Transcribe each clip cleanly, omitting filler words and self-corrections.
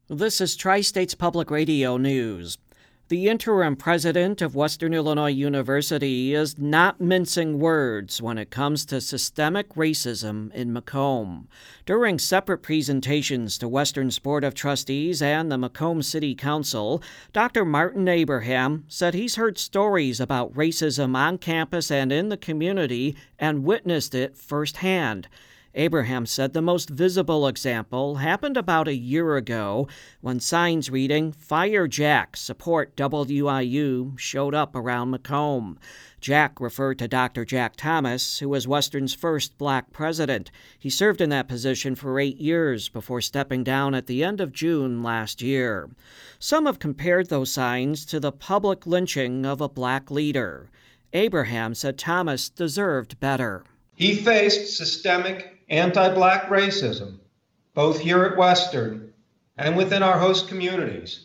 This is Tri-States Public Radio News. The interim president of Western Illinois University is not mincing words when it comes to systemic racism in Macomb. During separate presentations to Western's Board of Trustees and the Macomb City Council, Dr. Martin Abraham said he's heard stories about racism on campus and in the community and witnessed it firsthand. Abraham said the most visible example happened about a year ago when signs reading "Fire Jack, Support WIU" showed up around Macomb. Jack referred to Dr. Jack Thomas, who was Western's first black president. He served in that position for 8 years before stepping down at the end of June last year. Some have compared those signs to the public lynching of a black leader. Abraham said Thomas deserved better. He faced systemic anti-black racism, both here at Western and within our host communities.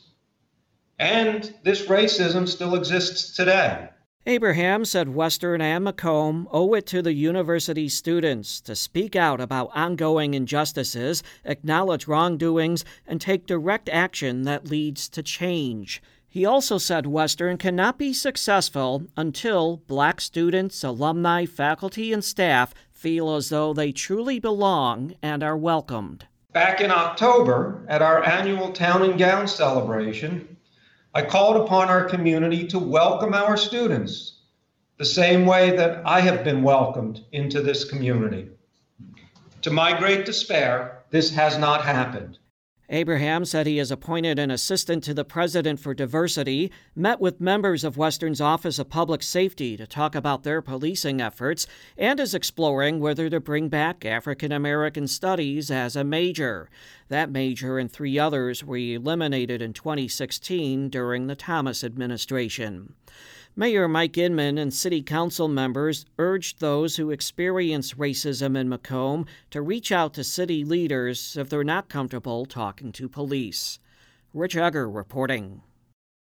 And this racism still exists today. Abraham said Western and Macomb owe it to the university students to speak out about ongoing injustices, acknowledge wrongdoings, and take direct action that leads to change. He also said Western cannot be successful until black students, alumni, faculty, and staff feel as though they truly belong and are welcomed. Back in October, at our annual Town and Gown celebration, I called upon our community to welcome our students the same way that I have been welcomed into this community. To my great despair, this has not happened. Abraham said he has appointed an assistant to the president for diversity, met with members of Western's Office of Public Safety to talk about their policing efforts, and is exploring whether to bring back African American Studies as a major. That major and 3 others were eliminated in 2016 during the Thomas administration. Mayor Mike Inman and City Council members urged those who experience racism in Macomb to reach out to city leaders if they're not comfortable talking to police. Rich Egger reporting.